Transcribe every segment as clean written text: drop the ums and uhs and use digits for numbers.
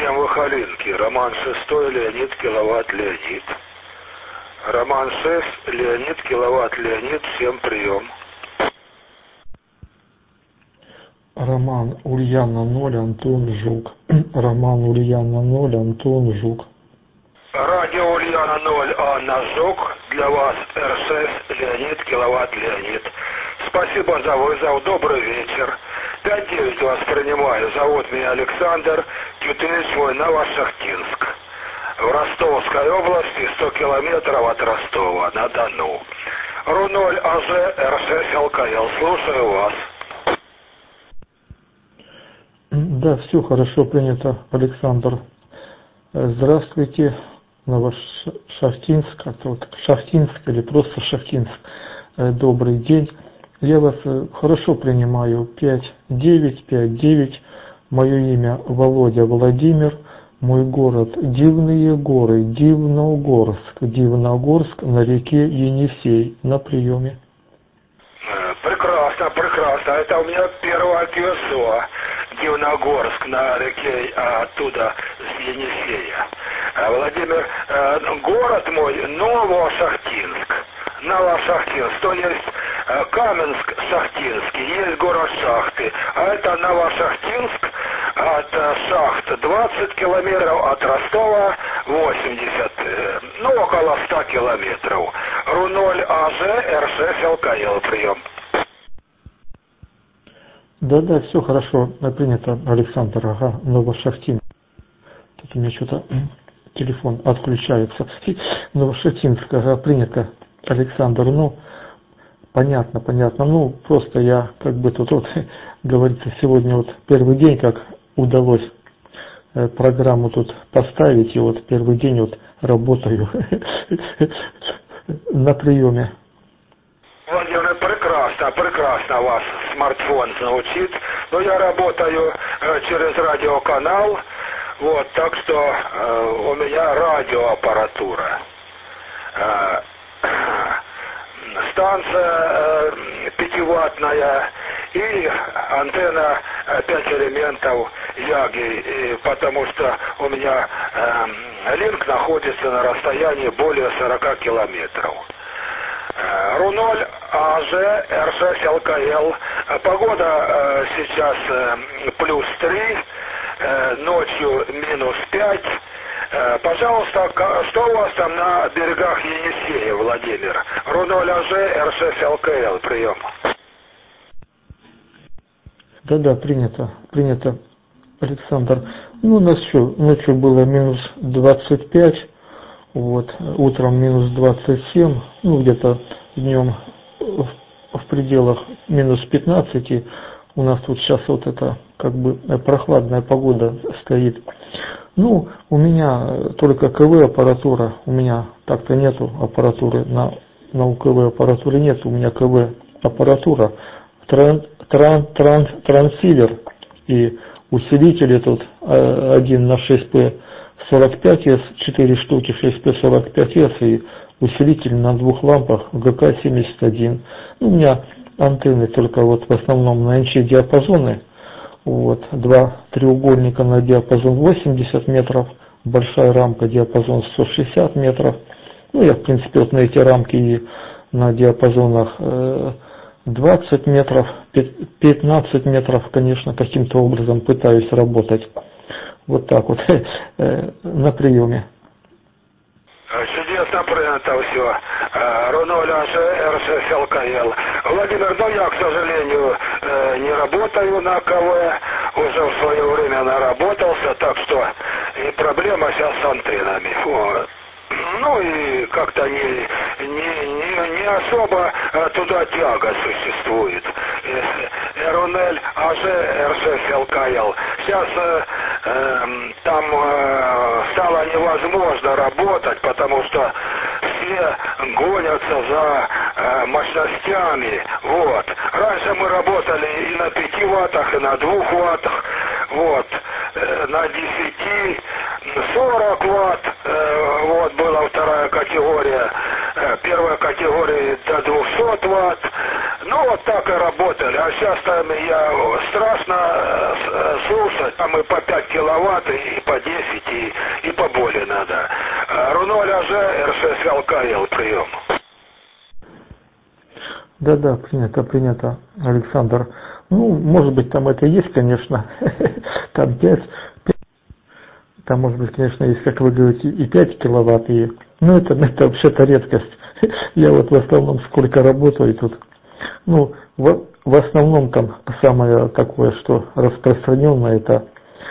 Прием Вахалинки. Роман 6, Леонид, киловатт, Леонид. Роман 6, Леонид, киловатт, Леонид. Всем прием. Роман Ульяна 0, Антон Жук. Роман Ульяна 0, Антон Жук. Радио Ульяна 0, Анна Жук. Для вас РСС, Леонид, киловатт, Леонид. Спасибо за вызов. Добрый вечер. 5-9 вас принимаю. Зовут меня Александр. Тютыныч мой, Новошахтинск. В Ростовской области, 100 километров от Ростова на Дону. РУ-0 АЖ РСС ЛКЛ. Слушаю вас. Да, все хорошо принято, Александр. Здравствуйте, Новошахтинск, Шахтинск или просто Шахтинск. Добрый день. Я вас хорошо принимаю. 5959. Мое имя Володя Владимир. Мой город Дивные горы, Дивногорск. Дивногорск на реке Енисей. На приеме. Прекрасно, прекрасно. Это у меня первое КСО. Дивногорск на реке, оттуда с Енисея. Владимир, город мой Новошахтинск. Новошахтинск, то есть Каменск-Шахтинский, есть город Шахты, а это Новошахтинск, от Шахт 20 километров, от Ростова 80, ну около 100 километров. РУ-0 АЖ РСС ЛКЛ, прием. Да, все хорошо принято, Александр. Ага, Новошахтинск. Тут у меня что-то телефон отключается. Новошахтинск, ага, принято, Александр. Ну, понятно. Ну, просто я как бы тут вот, говорится, сегодня вот первый день, как удалось программу тут поставить, и вот первый день вот работаю на приеме. Владимир, прекрасно вас смартфон научит. Но я работаю через радиоканал, вот, так что у меня радиоаппаратура. Станция 5-ваттная и антенна 5 элементов Яги, потому что у меня линк находится на расстоянии более 40 километров. РУ-0 АЖ РСС ЛКЛ. Погода сейчас +3, ночью -5. Пожалуйста, что у вас там на берегах Енисея, Владимир? РУ-0 АЖ РСС ЛКЛ, прием. Да, принято, Александр. Ну, у нас что, ночью было -25, вот, утром -27, ну, где-то днем в пределах -15. У нас тут сейчас вот это, как бы, прохладная погода стоит. Ну, у меня только КВ-аппаратура, у меня так-то нету аппаратуры, на УКВ аппаратуры нет, у меня КВ-аппаратура, трансивер и усилители тут один на 6P45S, 4 штуки 6P45S и усилитель на 2 лампах ГК-71. Ну, у меня антенны только вот в основном на НЧ диапазоны. Вот, 2 треугольника на диапазон 80 метров, большая рамка диапазон 160 метров. Ну, я, в принципе, вот на эти рамки и на диапазонах 20 метров, 15 метров, конечно, каким-то образом пытаюсь работать. Вот так вот, на приеме. Чудесно принято все. РУ-0 АЖ РСС ЛКЛ. Владимир, но я, к сожалению, не работаю на КВ, уже в свое время наработался, так что и проблема сейчас с антеннами. Вот. Ну и как-то не особо туда тяга существует. РУ-0 АЖ РСС ЛКЛ. Сейчас там стало невозможно работать, потому что все гонятся за мощностями. Вот. Раньше мы работали и на 5 ваттах, и на 2 ваттах. Вот. На 10, 40 ватт. Вот была вторая категория. Первая категория до 200 ватт. Ну вот так и работали. А сейчас там я страшно слушать. Там и по 5 километров киловатт и по 10, и поболее надо. Р0 АЖ, Р6 ЛКЛ прием. Да, принято, Александр. Ну, может быть, там это есть, конечно, там 5, там, может быть, конечно, есть, как вы говорите, и 5 киловатт, ну, это вообще-то редкость. Я вот в основном сколько работаю тут, ну, в основном там самое такое, что распространенное, это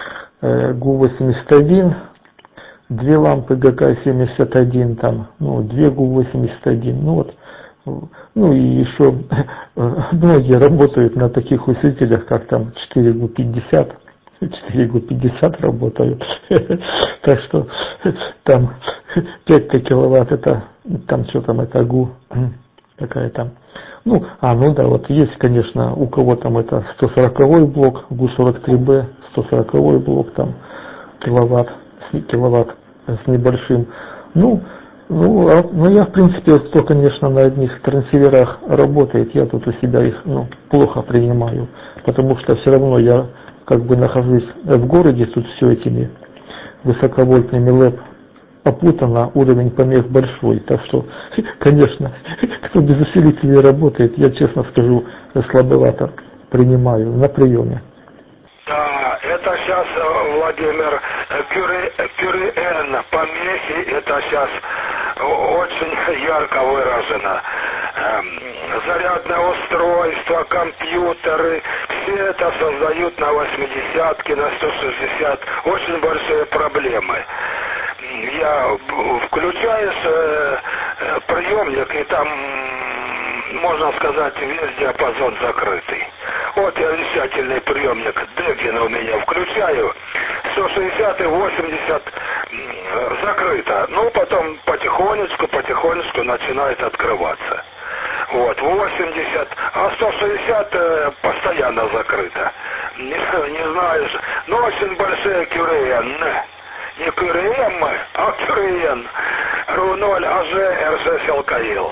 ГУ-81, 2 лампы ГК-71, там, ну, 2 ГУ-81, ну, вот. Ну и еще многие работают на таких усилителях, как там 4ГУ-50, 4ГУ-50 работают. Так что там 5 киловатт, это там что там, это ГУ, такая там. Ну да, вот есть, конечно, у кого там это 140-й блок, ГУ-43Б, 140-й блок, там киловатт с небольшим. Ну, я, в принципе, кто, конечно, на одних трансиверах работает, я тут у себя их, плохо принимаю, потому что все равно я, как бы, нахожусь в городе, тут все этими высоковольтными ЛЭП опутано, уровень помех большой, так что, конечно, кто без усилителей работает, я, честно скажу, слабовато принимаю на приеме. Да, это сейчас, Владимир, QRN, помехи, это сейчас очень ярко выражено. Зарядное устройство, компьютеры, все это создают на 80-ки, на 160 очень большие проблемы. Я включаешь приемник, и там, можно сказать, весь диапазон закрытый. Вот я вещательный приемник Дегина у меня включаю, 160 и 80 закрыто. Ну, потом потихонечку начинает открываться. Вот, 80, а 160 постоянно закрыто. Не знаешь, но очень большие QRN. Не QRM, а QRN. Р0 АЖ, Р6 ЛКЛ.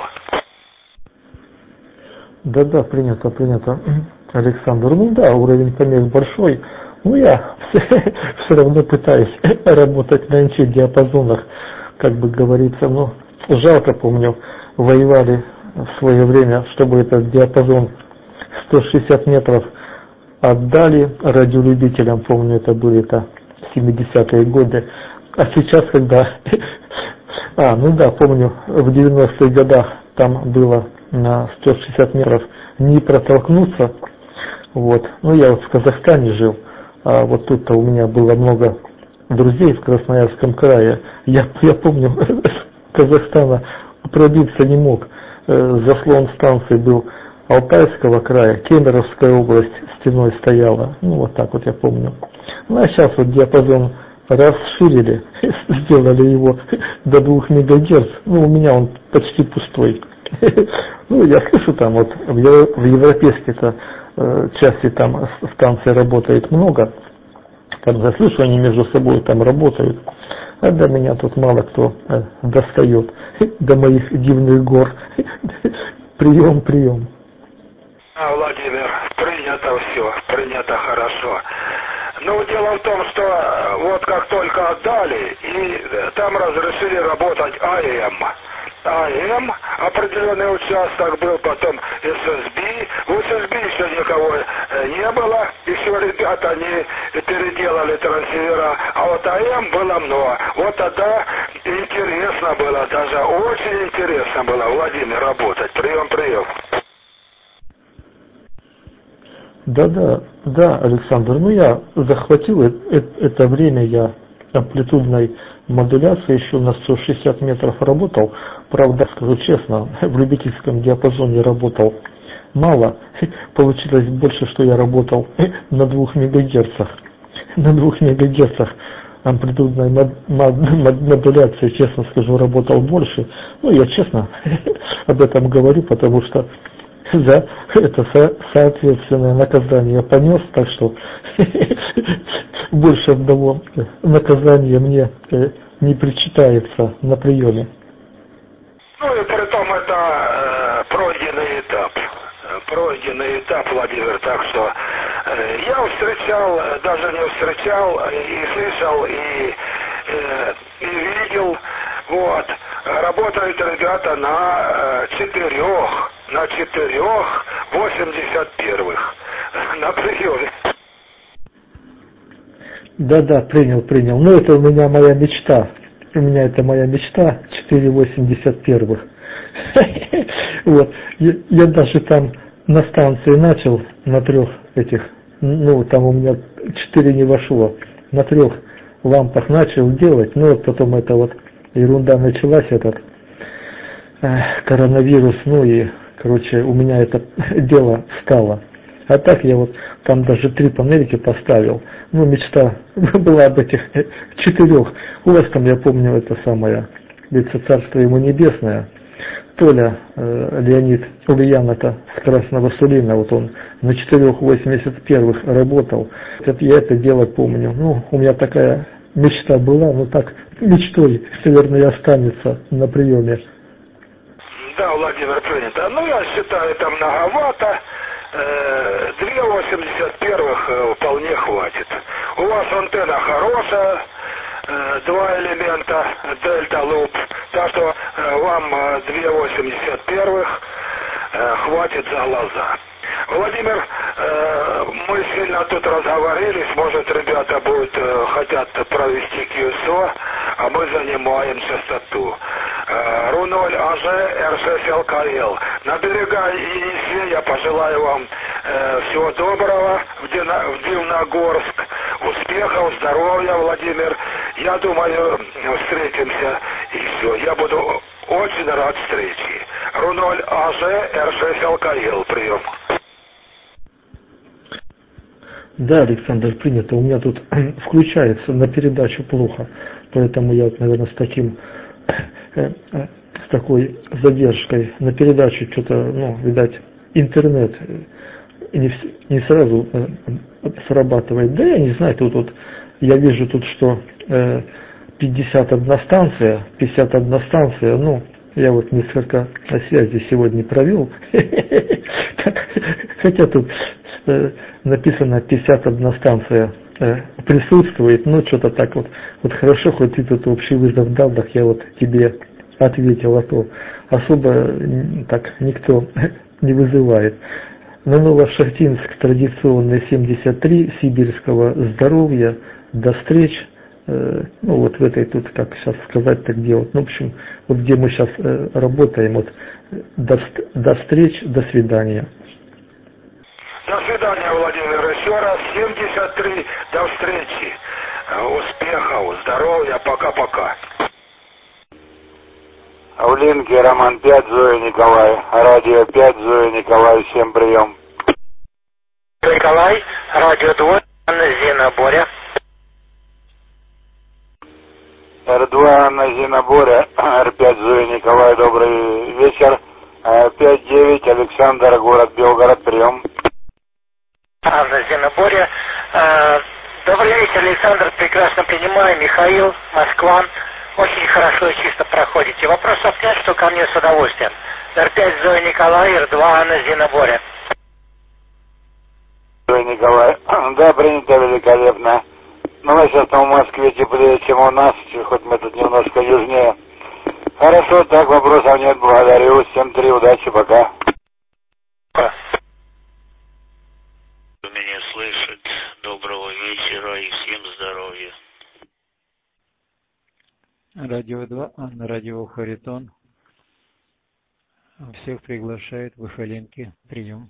Да, принято, Александр. Ну да, уровень помех большой. Ну я все равно пытаюсь работать на НЧ диапазонах, как бы говорится. Ну, жалко, помню, воевали в свое время, чтобы этот диапазон 160 метров отдали радиолюбителям, помню, это были 70-е годы. А сейчас, когда... помню, в 90-х годах там было на 160 метров не протолкнуться. Вот. Ну, я вот в Казахстане жил, а вот тут-то у меня было много друзей в Красноярском крае. Я помню, Казахстана пробиться не мог. Заслон станции был Алтайского края, Кемеровская область стеной стояла. Ну, вот так вот я помню. Ну, а сейчас вот диапазон расширили, сделали его до 2 МГц. Ну, у меня он почти пустой. Ну, я слышу, там вот в европейской-то части там станции работает много. Там я слышу, они между собой там работают. А до меня тут мало кто достает. До моих дивных гор. Прием. Владимир, принято хорошо. Ну, дело в том, что вот как только отдали, и там разрешили работать АМ, определенный участок был, потом ССБ. В ССБ еще никого не было, еще ребята они переделали трансивера, а вот АМ было много. Вот тогда интересно было, даже очень интересно было, Владимир, работать. Прием. Да, Александр, ну я захватил это время, я амплитудной модуляции еще на 160 метров работал, правда, скажу честно, в любительском диапазоне работал мало, получилось больше, что я работал на 2 мегагерцах, амплитудной модуляции, честно скажу, работал больше, ну я честно об этом говорю, потому что за это соответственное наказание понес, так что больше одного наказания мне не причитается на приеме. Ну и при том это пройденный этап, Владимир, так что Я встречал, даже не встречал, и слышал, и видел, вот, работают ребята на 81-х, на приеме. Да, принял. Ну, это у меня моя мечта. У меня это моя мечта, 4,81. Вот. Я даже там на станции начал, на 3 этих, ну, там у меня 4 не вошло, на 3 лампах начал делать, ну, вот потом это вот ерунда началась, этот коронавирус, ну, и, короче, у меня это дело стало. А так я вот там даже 3 панельки поставил. Ну, мечта была об этих 4. У вас там, я помню, это самое, лицо царство ему небесное. Толя Леонид Ульяна-то с Красного Сулина, вот он на 4,81 работал. Я это дело помню. Ну, у меня такая мечта была, ну так, мечтой, наверное, и останется на приеме. Да, Владимир, принято. Ну, я считаю, это многовато. 2,81 вполне хватит. У вас антенна хорошая, 2 элемента, дельта луп, так что вам 2,81 хватит за глаза. Владимир, мы сильно тут разговорились, может, ребята хотят провести QSO, а мы занимаем частоту. РУ-0 АЖ РШ ЛКЛ. На берега Енисея пожелаю вам всего доброго в Дивногорск, успехов, здоровья, Владимир. Я думаю, встретимся и все. Я буду очень рад встрече. РУ-0 АЖ РШ ЛКЛ. Прием. Да, Александр, принято. У меня тут включается на передачу плохо, поэтому я, наверное, с такой задержкой на передачу что-то, ну, видать, интернет не сразу срабатывает. Да, я не знаю, тут я вижу тут, что 51 станция, ну, я вот несколько связей сегодня провел, хотя тут написано 51 станция присутствует, но что-то так вот хорошо, хоть ты тут общий вызов дал, так я вот тебе ответил, а то особо так никто не вызывает. На Новошахтинск традиционный 73, сибирского здоровья, до встреч, ну вот в этой тут, как сейчас сказать, так делать, ну в общем, вот где мы сейчас работаем, вот до встреч, до свидания. До свидания, Владимир. Еще раз 73. До встречи. Успехов, здоровья. Пока-пока. В линке Роман 5, Зоя Николай. Радио 5, Зоя Николай. Всем прием. Николай, радио 2, Анна Зина Боря. Р2, Анна Зина Боря. Р5, Зоя Николай. Добрый вечер. 5-9, Александр, город Белгород. Прием. Анна Зина Боря. Добрый вечер, Александр. Прекрасно принимаю. Михаил, Москва. Очень хорошо и чисто проходите. Вопрос снять, что ко мне с удовольствием. Р5 Зоя Николай, Р2 Анна Зина Боря. Зоя Николай. Да, принято великолепно. Ну, мы сейчас там в Москве теплее, чем у нас, хоть мы тут немножко южнее. Хорошо, так, вопросов нет, благодарю. 7-3, удачи, пока. Меня слышит. Доброго вечера и всем здоровья. Радио 2, Анна, радио Харитон. Всех приглашает в Ихаленке. Прием.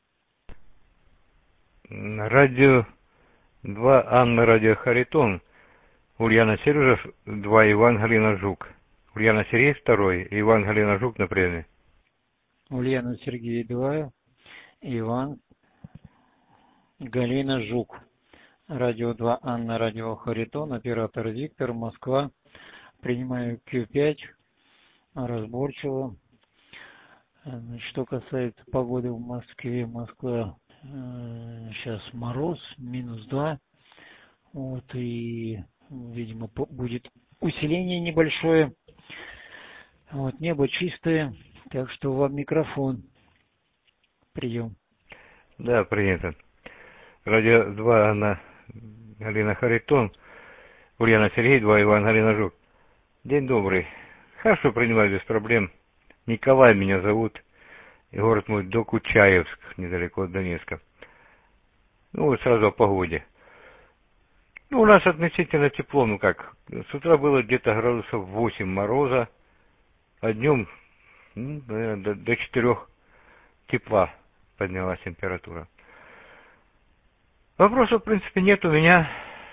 Радио 2, Анна, радио Харитон. Ульяна Сережев, 2, Иван, Галина Жук. Ульяна Сергей, 2, Иван, Галина Жук на приеме. Ульяна Сергей, 2, Иван, Галина Жук. Радио 2, Анна, радио Харитон. Оператор Виктор, Москва. Принимаю Q5. Разборчиво. Что касается погоды в Москве, Москва сейчас мороз, -2. Вот, и, видимо, будет усиление небольшое. Вот, небо чистое, так что вам микрофон. Прием. Да, принято. Радио 2 Анна Галина Харитон, Ульяна Сергей, 2 Иван Галина Жук. День добрый. Хорошо принимаю без проблем. Николай меня зовут. И город мой Докучаевск, недалеко от Донецка. Ну вот сразу о погоде. Ну, у нас относительно тепло, ну как. С утра было где-то градусов 8 мороза, а днем наверное, до 4 тепла поднялась температура. Вопросов, в принципе, нет у меня.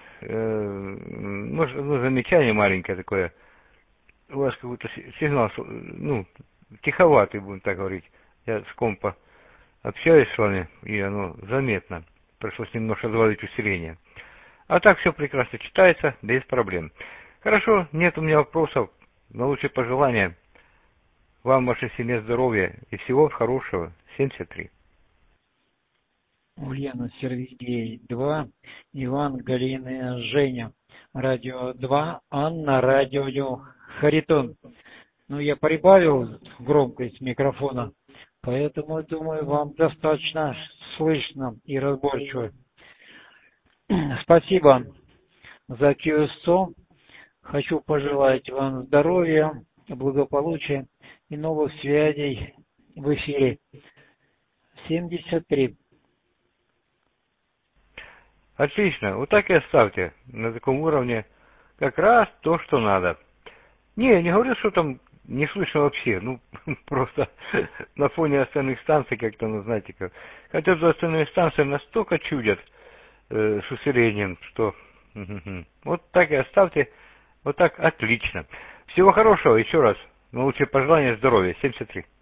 Замечание маленькое такое. У вас какой-то сигнал, тиховатый, будем так говорить. Я с компа общаюсь с вами, и оно заметно. Пришлось немножко добавить усиление. А так все прекрасно читается, без проблем. Хорошо, нет у меня вопросов. Но лучшие пожелания. Вам, вашей семье, здоровья и всего хорошего. 73. Ульяна Сергей 2, Иван Галина Женя. Радио 2, Анна, радио Харитон. Ну, я прибавил громкость микрофона, поэтому, думаю, вам достаточно слышно и разборчиво. Спасибо за QSO. Хочу пожелать вам здоровья, благополучия и новых связей в эфире. 73. Отлично. Вот так и оставьте. На таком уровне как раз то, что надо. Не говорю, что там не слышно вообще. Ну, просто на фоне остальных станций как-то, знаете как. Хотя за остальные станции настолько чудят с усилением, что... Вот так и оставьте. Вот так отлично. Всего хорошего еще раз. Но лучшие пожелания здоровья. 73.